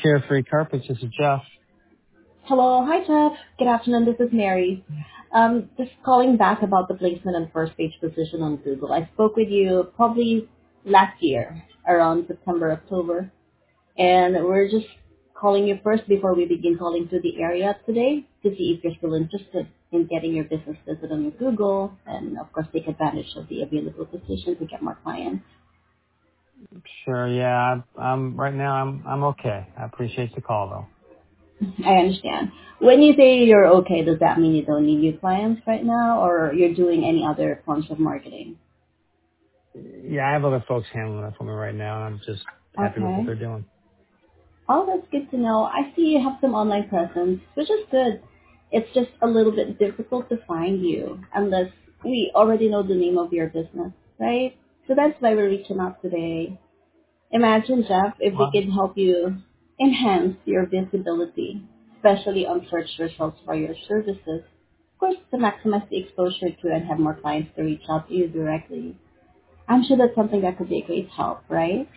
Carefree Carpets. This is Jeff. Hello. Hi, Jeff. Good afternoon. This is Mary. Just calling back about the placement and first page position on Google. I spoke with you probably last year around September, October, and we're just calling you first before we begin calling to the area today to see if you're still interested in getting your business listed on Google and, of course, take advantage of the available position to get more clients. Sure. Yeah. I'm right now. I'm okay. I appreciate the call though. I understand. When you say you're okay, does that mean you don't need new clients right now, or you're doing any other forms of marketing? Yeah, I have other folks handling that for me right now, and I'm just happy with what Okay. they're doing. Oh, that's good to know. I see you have some online presence, which is good. It's just a little bit difficult to find you unless we already know the name of your business, right? So that's why we're reaching out today. Imagine, Jeff, if we Well, could help you enhance your visibility, especially on search results for your services. Of course, to maximize the exposure to and have more clients to reach out to you directly. I'm sure that's something that could be a great help, right?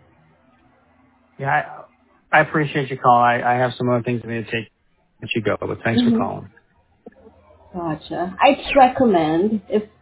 yeah, I appreciate your call. I have some other things I need to take let you go, but thanks for Mm-hmm. calling. Gotcha. I'd recommend if